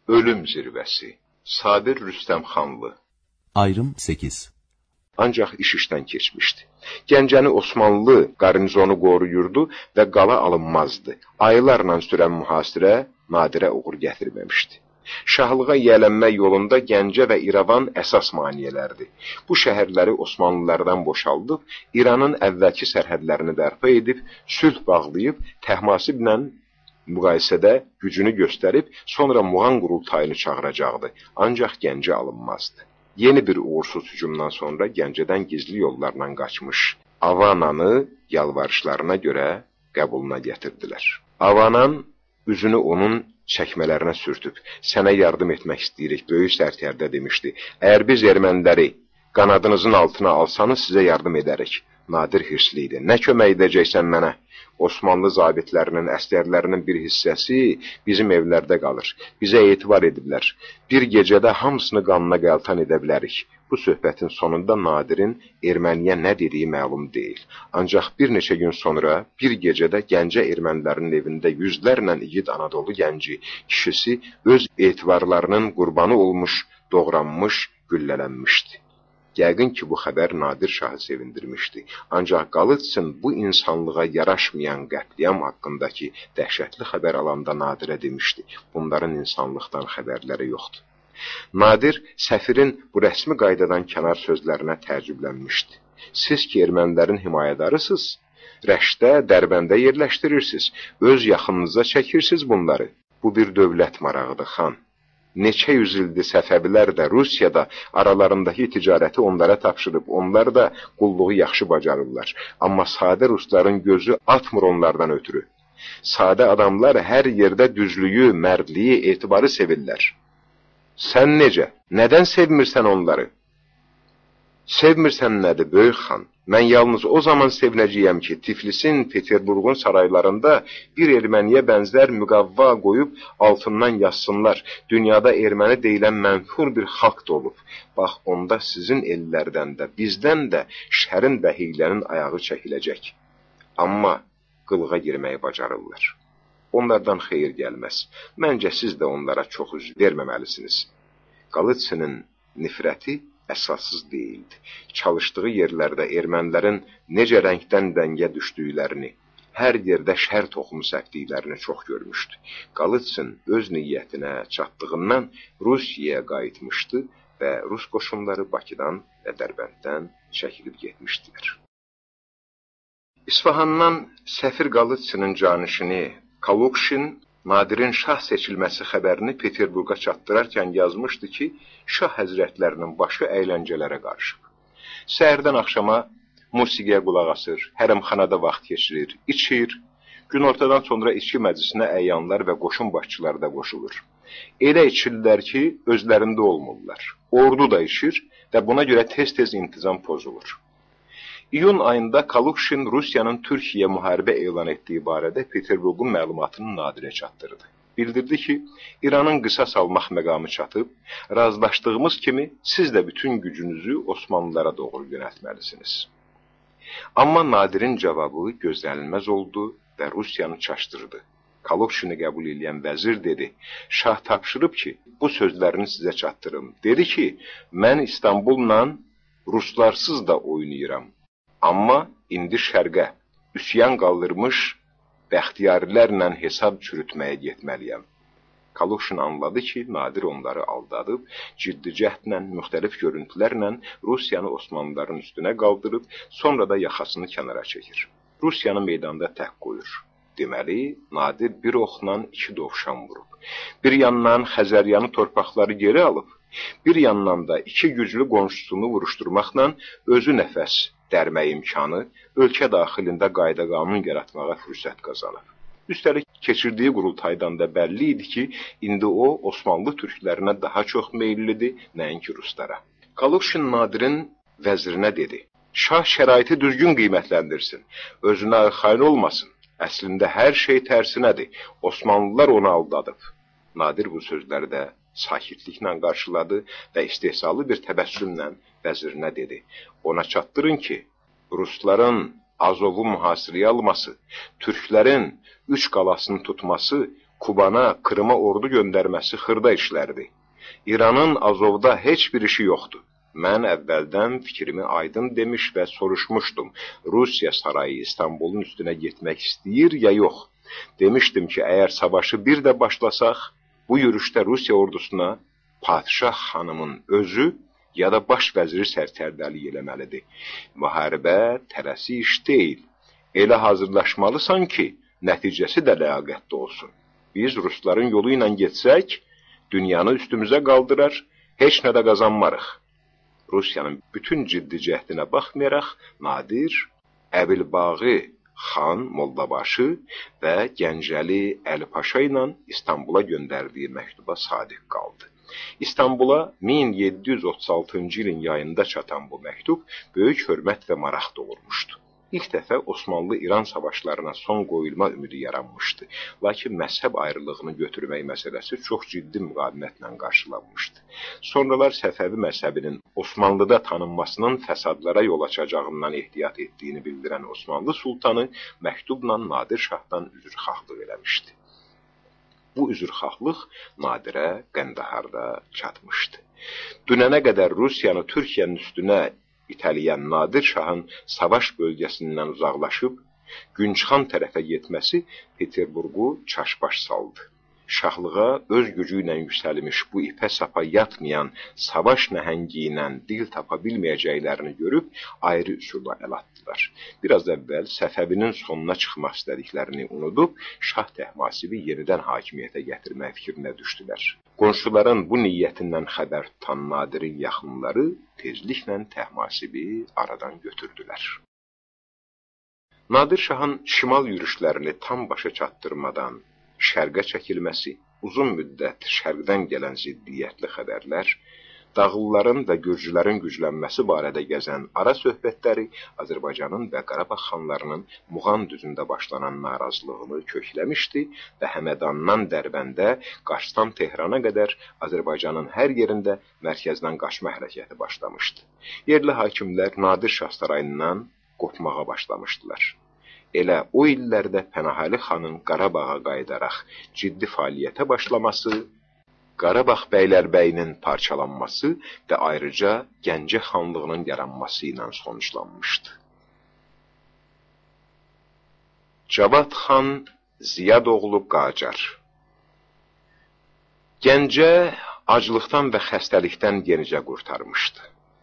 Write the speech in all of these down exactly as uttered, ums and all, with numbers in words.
Ölüm zirvəsi. Sabir Rüstəmxanlı. Ayrım sekiz. Ancaq iş işdən keçmişdi. Gəncəni Osmanlı qarnizonu qoruyurdu və qala alınmazdı. Aylarla sürən mühasirə Nadirə uğur gətirməmişdi. Şahlığa yiyələnmək yolunda Gəncə və İrəvan əsas maniyələrdir. Bu şəhərləri Osmanlılardan boşaldıb, İranın əvvəlki sərhədlərini bərpa edib, sülh bağlayıb, Təhmasiblə müqayisədə gücünü göstərib, sonra Muğan qurultayını çağıracaqdı. Ancaq Gəncə alınmazdı. Yeni bir uğursuz hücumdan sonra Gəncədən gizli yollarla qaçmış Avananı yalvarışlarına görə qəbuluna gətirdilər. Avanan üzünü onun çəkmələrinə sürtüb, sənə yardım etmək istəyirik, böyük sərkərdə demişdi. Əgər biz erməniləri qanadınızın altına alsanız, sizə yardım edərik. Nadir hirsli idi. Nə kömək edəcəksən mənə? Osmanlı zabitlərinin, əsgərlərinin bir hissəsi bizim evlərdə qalır. Bizə etibar ediblər. Bir gecədə hamısını qanına qəltan edə bilərik. Bu söhbətin sonunda Nadirin erməniyə nə dediyi məlum deyil. Ancaq bir neçə gün sonra bir gecədə Gəncə ermənilərinin evində yüzlərlə igid Anadolu gənci kişisi öz etibarlarının qurbanı olmuş, doğranmış, güllələnmişdi. Yəqin ki, bu xəbər Nadir şahı sevindirmişdi. Ancaq Qalıtsın bu insanlığa yaraşmayan qətliam haqqındakı dəhşətli xəbər alanda Nadirə demişdi. Bunların insanlıqdan xəbərləri yoxdur. Nadir, səfirin bu rəsmi qaydadan kənar sözlərinə təəccüblənmişdi. Siz ki, ermənilərin himayədarısınız, Rəşdə, Dərbəndə yerləşdirirsiniz, öz yaxınınıza çəkirsiniz bunları. Bu bir dövlət marağıdır, xan. Neçə yüz ildir Səfəvilər də, Rusiyada aralarındakı ticarəti onlara tapşırıb, onlar da qulluğu yaxşı bacarırlar. Amma sadə rusların gözü atmır onlardan ötürü. Sadə adamlar hər yerdə düzlüyü, mərdliyi, etibarı sevirlər. Sən necə? Nədən sevmirsən onları? Sevmirsən nədir, böyük xan? Mən yalnız o zaman sevinəcəyəm ki, Tiflisin, Peterburqun saraylarında bir erməniyə bənzər müqavva qoyub altından yazsınlar. Dünyada erməni deyilən mənfur bir xalq da olub. Bax, onda sizin ellərdən də, bizdən də şərin və hiylənin ayağı çəkiləcək. Amma qılığa girməyi bacarırlar. Onlardan xeyir gəlməz. Məncə siz də onlara çox üzr verməməlisiniz. Qalıtsının nifrəti əsassız deyildi. Çalışdığı yerlərdə ermənilərin necə rəngdən rəngə düşdüklərini, hər yerdə şər toxumu səpdiklərini çox görmüşdü. Qalıtsın öz niyyətinə çatdığından Rusiyaya qayıtmışdı və Rus qoşunları Bakıdan və Dərbənddən çəkilib getmişdilər. İsfahandan səfir Qalıtsının canişini Kalukşin Nadirin şah seçilməsi xəbərini Peterburqa çatdırarkən yazmışdı ki, şah həzrətlərinin başı əyləncələrə qarışıb. Səhərdən axşama musiqiyə qulaq asır, hərəmxanada vaxt keçirir, içir, günortadan sonra içki məclisinə əyanlar və qoşun başçıları da qoşulur. Elə içirlər ki, özlərində olmurlar. Ordu da içir və buna görə tez-tez intizam pozulur. İyun ayında Kalukşin Rusiyanın Türkiyəyə müharibə elan etdiyi barədə Peterburqun məlumatını Nadirə çatdırdı. Bildirdi ki, İranın qisas almaq məqamı çatıb, razılaşdığımız kimi siz də bütün gücünüzü Osmanlılara doğru yönəltməlisiniz. Amma Nadirin cavabı gözlənilməz oldu və Rusiyanı çaşdırdı. Kalukşini qəbul edən vəzir dedi, şah tapşırıb ki, bu sözlərini sizə çatdırım. Dedi ki, mən İstanbulla Ruslarsız da oynayıram. Amma indi şərqə üsyan qaldırmış bəxtiyarilərlə hesab çürütməyə getməliyəm. Kalukşin anladı ki, Nadir onları aldadıb, ciddi cəhdlə, müxtəlif görüntülərlə Rusiyanı Osmanlıların üstünə qaldırıb, sonra da yaxasını kənara çəkir. Rusiyanı meydanda tək qoyur. Deməli, Nadir bir oxla iki dovşan vurub. Bir yandan Xəzəryanı torpaqları geri alıb, bir yandan da iki güclü qonşusunu vuruşturmaqla özü nəfəs dərmə imkanı, ölkə daxilində qayda-qanun yaratmağa fürsət qazanıb. Üstəlik, keçirdiyi qurultaydan da bəlli idi ki, indi o, Osmanlı türklərinə daha çox meyillidir, nəinki ruslara. Kalukşin Nadirin vəzirinə dedi, şah şəraiti düzgün qiymətləndirsin, özünə xain olmasın, əslində hər şey tərsinədir, Osmanlılar onu aldadıb. Nadir bu sözləri də sakitliklə qarşıladı və istehzalı bir təbəssümlə vəzirinə dedi. Ona çatdırın ki, Rusların Azovu mühasirəyə alması, Türklərin üç qalasını tutması Kubana, Krıma ordu göndərməsi xırda işlərdir. İranın Azovda heç bir işi yoxdur. Mən əvvəldən fikrimi aydın demiş və soruşmuşdum. Rusiya sarayı İstanbulun üstünə getmək istəyir ya yox? Demişdim ki, əgər savaşı bir də başlasaq, bu yürüşdə Rusiya ordusuna padişah xanımın özü ya da baş vəziri sərkərdəlik eləməlidir. Müharibə tələsi iş deyil. Elə hazırlaşmalısan ki, nəticəsi də ləyaqətli olsun. Biz rusların yolu ilə getsək, dünyanı üstümüzə qaldırar, heç nə də qazanmarıq. Rusiyanın bütün ciddi cəhdinə baxmayaraq, Nadir, Əbilbağı xan Mollabaşı və Gəncəli Əli Paşa ilə İstanbula göndərdiyi məktuba sadiq qaldı. İstanbula min yeddi yüz otuz altıncı ilin yayında çatan bu məktub böyük hörmət və maraq doğurmuşdu. İlk dəfə Osmanlı-İran savaşlarına son qoyulma ümidi yaranmışdı. Lakin məzhəb ayrılığını götürmək məsələsi çox ciddi müqavimətlə qarşılanmışdı. Sonralar Səfəvi məzhəbinin Osmanlıda tanınmasının fəsadlara yol açacağından ehtiyat etdiyini bildirən Osmanlı sultanı məktubla Nadir Şahdan üzrxahlıq eləmişdi. Bu üzrxahlıq Nadirə Qəndaharda çatmışdı. Dünənə qədər Rusiyanı Türkiyənin üstünə itələyən Nadir Şahın savaş bölgəsindən uzaqlaşıb, Günçxan tərəfə getməsi Peterburqu çaşbaş saldı. Şahlığa öz gücü ilə yüksəlmiş bu ipə sapa yatmayan savaş nəhəngi ilə dil tapa bilməyəcəklərini görüb, ayrı üsulla əl atdılar. Biraz əvvəl Səfəvinin sonuna çıxmaq istədiklərini unudub, Şah Təhmasibi yenidən hakimiyyətə gətirmək fikrinə düşdülər. Qonşuların bu niyyətindən xəbər tutan Nadirin yaxınları tezliklə Təhmasibi aradan götürdülər. Nadir Şahın şimal yürüşlərini tam başa çatdırmadan şərqə çəkilməsi, uzun müddət şərqdən gələn ziddiyyətli xəbərlər, Dağlıların və Gürcülərin güclənməsi barədə gəzən ara söhbətləri Azərbaycanın və Qarabağ xanlarının Muğan düzündə başlanan narazılığını kökləmişdi və Həmədandan Dərbəndə, Qarsdan Tehrana qədər Azərbaycanın hər yerində mərkəzdən qaçma hərəkəti başlamışdı. Yerli hakimlər Nadir Şah sarayından qopmağa başlamışdılar. Elə o illərdə Pənahəli xanın Qarabağa qayıdaraq ciddi fəaliyyətə başlaması, Qarabağ bəylərbəyinin parçalanması və ayrıca Gəncə xanlığının yaranması ilə sonuçlanmışdı. Cavad xan Ziyadoğlu Qacar Gəncə aclıqdan və xəstəlikdən yenicə qurtarmışdı.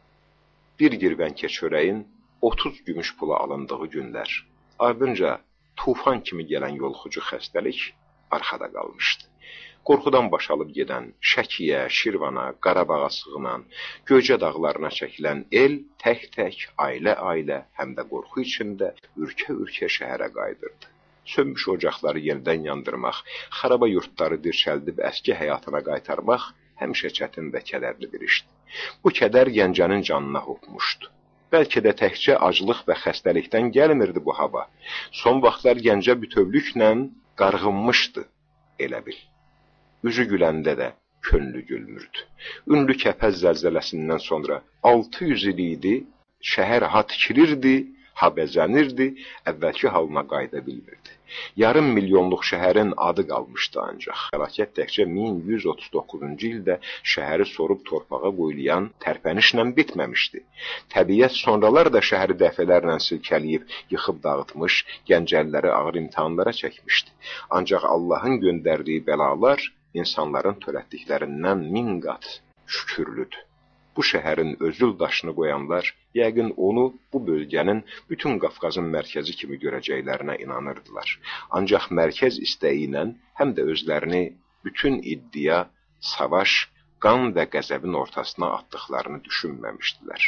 Bir girvənkə çörəyin otuz gümüş pula alındığı günlər, ardınca tufan kimi gələn yolxucu xəstəlik arxada qalmışdı. Qorxudan başalıb gedən Şəkiyə, Şirvana, Qarabağa sığınan, Göycə dağlarına çəkilən el tək-tək, ailə-ailə, həm də qorxu içində ürkə-ürkə şəhərə qayıdırdı. Sönmüş ocaqları yenidən yandırmaq, xaraba yurtları dirçəldib əski həyatına qaytarmaq həmişə çətin və kədərli bir işdir. Bu kədər Gəncənin canına hopmuşdu. Bəlkə də təkcə aclıq və xəstəlikdən gəlmirdi bu hava. Son vaxtlar Gəncə bütövlüklə qarğınmışdı, elə bil. Üzü güləndə də könlü gülmürdü. Ünlü Kəpəz zəlzələsindən sonra altı yüz il idi, şəhər ha tikirirdi, ha bəzənirdi, əvvəlki halına qayıda bilmirdi. Yarım milyonluq şəhərin adı qalmışdı ancaq. Fəlakət təkcə min yüz otuz doqquzuncu ildə şəhəri sorub torpağa qoyulayan tərpənişlə bitməmişdi. Təbiət sonralar da şəhəri dəfələrlə silkələyib, yıxıb dağıtmış, Gəncəliləri ağır imtahanlara çəkmişdi. Ancaq Allahın göndərdiyi bəlalar insanların törətdiklərindən min qat şükürlüdür. Bu şəhərin özül daşını qoyanlar yəqin onu bu bölgənin bütün Qafqazın mərkəzi kimi görəcəklərinə inanırdılar. Ancaq mərkəz istəyi ilə həm də özlərini bütün iddia, savaş, qan və qəzəbin ortasına atdıqlarını düşünməmişdilər.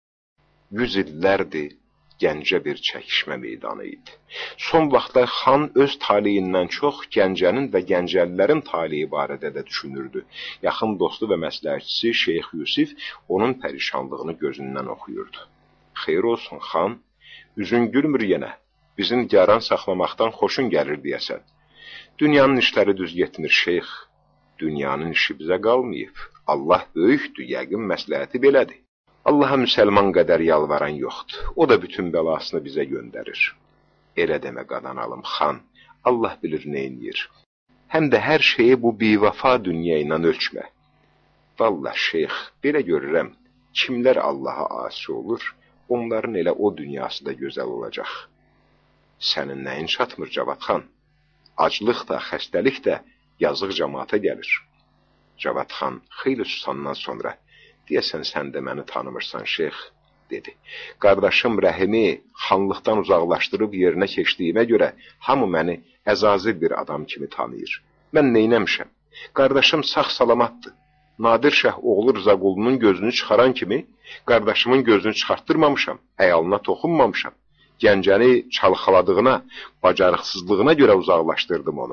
Yüz illərdir Gəncə bir çəkişmə meydanı idi. Son vaxtlar xan öz taleyindən çox Gəncənin və Gəncəlilərin taleyi barədə də düşünürdü. Yaxın dostu və məsləhətçisi Şeyx Yusif onun pərişanlığını gözündən oxuyurdu. Xeyr olsun xan, üzün gülmür yenə, bizim yaran saxlamaqdan xoşun gəlir deyəsən. Dünyanın işləri düz getmir şeyx, dünyanın işi bizə qalmayıb. Allah böyükdür, yəqin məsləhəti belədir. Allaha müsəlman qədər yalvaran yoxdur. O da bütün bəlasını bizə göndərir. Elə demə qadanalım xan, Allah bilir neyniyir. həm də hər şeyi bu bivəfa dünya ilə ölçmə. Vallah şeyx, belə görürəm, kimlər Allaha asi olur, onların elə o dünyası da gözəl olacaq. Sənin nəyin çatmır Cavad xan? Aclıq da, xəstəlik də yazıq cəmaata gəlir. Cavad xan xeyli susandan sonra, deyəsən sən də məni tanımırsan şeyx, dedi. Qardaşım Rəhimi xanlıqdan uzaqlaşdırıb yerinə keçdiyimə görə hamı məni əzazil bir adam kimi tanıyır. Mən neynəmişəm? Qardaşım sağ salamatdır. Nadir Şah oğlu Rızaqulunun gözünü çıxaran kimi, qardaşımın gözünü çıxartdırmamışam, əyalına toxunmamışam. Gəncəni çalxaladığına, bacarıqsızlığına görə uzaqlaşdırdım onu.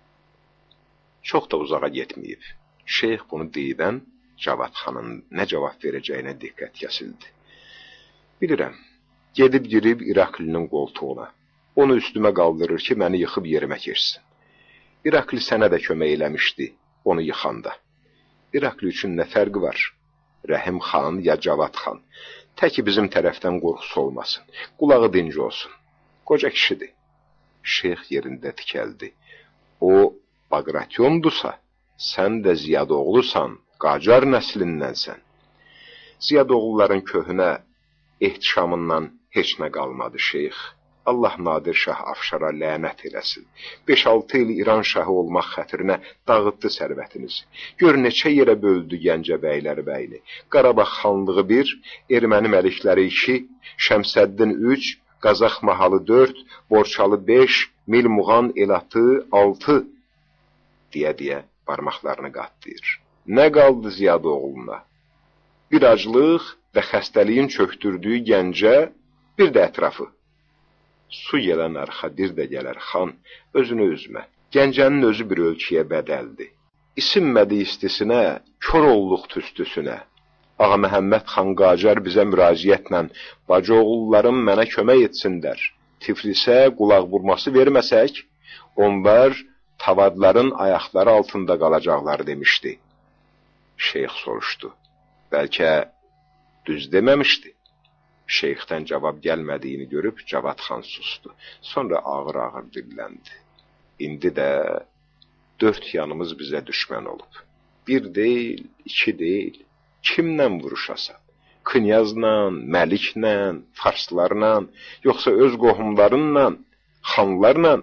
Çox da uzağa getməyib. Şeyx bunu deyidən Cavad xanın nə cavab verəcəyinə diqqət kəsildi. Bilirəm, gedib girib İraklinin qoltuğuna. Onu üstümə qaldırır ki, məni yıxıb yerimə keçsin. İrakli sənə də kömək eləmişdi, onu yıxanda. İrakli üçün nə fərqi var? Rəhim xan ya Cavad xan. Təki bizim tərəfdən qorxusu olmasın. Qulağı dinci olsun. Qoca kişidir. Şeyx yerində tikəldi. O, Bagratyondursa, sən də Ziyadoğlusan, Qacar nəslindənsən. Ziyadoğluların köhnə ehtişamından heç nə qalmadı şeyx. Allah Nadir Şah Afşara lənət eləsin. beş altı il İran şahı olmaq xətrinə dağıtdı sərvətinizi. Gör neçə yerə böldü Gəncə bəyləri bəyni. Qarabağ xanlığı bir, erməni məlikləri iki, Şəmsəddin üç, Qazax mahalı dörd, Borçalı beş, Milmuğan elatı altı deyə-deyə barmaqlarını qatlayır. Nə qaldı Ziyadoğluna? Bir aclıq və xəstəliyin çöktürdüyü Gəncə, bir də ətrafı. Su gələn arxa bir də gələr xan, özünü üzmə. Gəncənin özü bir ölçüyə bədəldi. İsinmədi istisinə, kör olduq tüstüsünə. Ağa Məhəmməd xan Qacar bizə müraciətlə, bacıoğullarım mənə kömək etsinlər. Tiflisə qulaq vurması verməsək, onlar tavadların ayaqları altında qalacaqlar demişdi. Şeyx soruşdu. Bəlkə düz deməmişdi. Şeyxdən cavab gəlmədiyini görüb Cavad xan sustu. Sonra ağır-ağır dilləndi. İndi də dörd yanımız bizə düşmən olub. Bir deyil, iki deyil, kimlə vuruşasan? Knyazla, məliklə, farslarla, yoxsa öz qohumlarınla, xanlarla?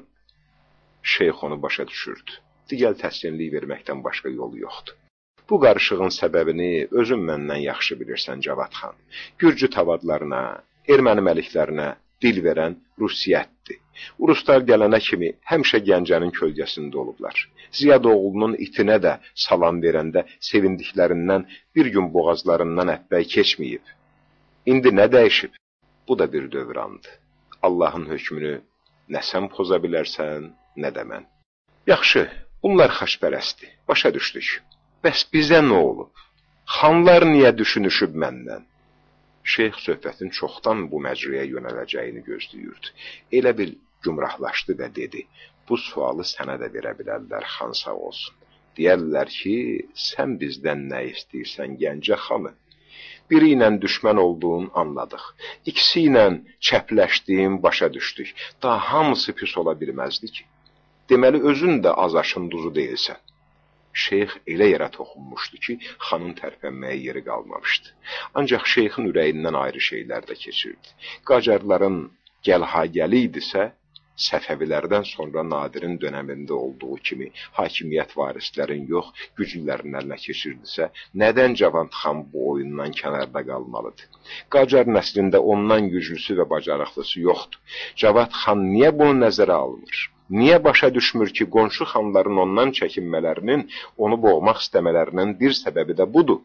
Şeyx onu başa düşürdü. Digər təskinlik verməkdən başqa yolu yoxdur. Bu qarışığın səbəbini özün məndən yaxşı bilirsən Cavad xan. Gürcü tavadlarına, erməni məliklərinə dil verən Rusiyyətdir. Uruslar gələnə kimi həmişə Gəncənin kölgəsində olublar. Ziyadoğlunun itinə də salam verəndə sevindiklərindən bir gün boğazlarından ətbəy keçməyib. İndi nə dəyişib? Bu da bir dövrandır. Allahın hökmünü nə sən poza bilərsən, nə də mən. Yaxşı, bunlar xaçpərəsdir, başa düşdük. Bəs bizə nə olub? Xanlar niyə düşünüşüb məndən? Şeyx söhbətin çoxdan bu məcrəyə yönələcəyini gözləyirdi. Elə bil gümrahlaşdı və dedi, bu sualı sənə də verə bilərlər, xan sağ olsun. Deyərlər ki, sən bizdən nə istəyirsən Gəncə xanı? Biri ilə düşmən olduğunu anladıq. İkisi ilə çəpləşdiyim başa düşdük. Daha hamısı pis ola bilməzdi ki. Deməli, özün də az aşın duzu deyilsən. Şeyx elə yerə toxunmuşdu ki, xanın tərpənməyə yeri qalmamışdı. Ancaq şeyxin ürəyindən ayrı şeylər də keçirdi. Qacarların gəlha-gəli idisə, Səfəvilərdən sonra Nadirin dönəmində olduğu kimi hakimiyyət varislərin yox, güclülərin əlinə keçirdisə, nədən Cavad xan bu oyundan kənarda qalmalıdır? Qacar nəslində ondan güclüsü və bacarıqlısı yoxdur. Cavad xan niyə bunu nəzərə almır? Niyə başa düşmür ki, qonşu xanların ondan çəkinmələrinin, onu boğmaq istəmələrinin bir səbəbi də budur?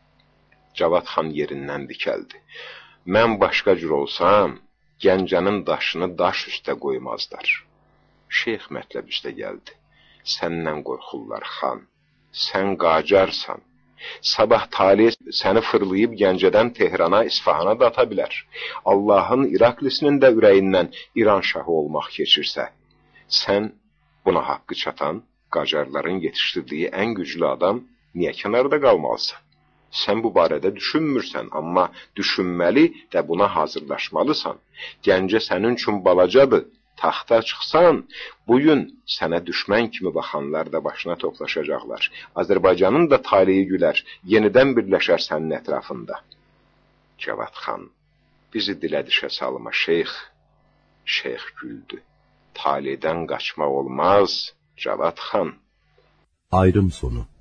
Cavad xan yerindən dikəldi. Mən başqa cür olsam, Gəncənin daşını daş üstə qoymazlar. Şeyx mətləb üstə gəldi. Səndən qorxurlar xan, sən Qacarsan. Sabah talih səni fırlayıb Gəncədən Tehrana, İsfahana da ata bilər. Allahın İraklisinin də ürəyindən İran şahı olmaq keçirsə, sən buna haqqı çatan Qacarların yetişdirdiyi ən güclü adam niyə kənarda qalmalısan? Sən bu barədə düşünmürsən, amma düşünməli və buna hazırlaşmalısan. Gəncə sənin üçün balacadır, taxta çıxsan, bugün sənə düşmən kimi baxanlar da başına toplaşacaqlar. Azərbaycanın da taleyi gülər, yenidən birləşər sənin ətrafında. Cavad xan, bizi dilə düşə salma şeyx. Şeyx güldü. Taleydən qaçmaq olmaz, Cavad xan. Ayrım sonu.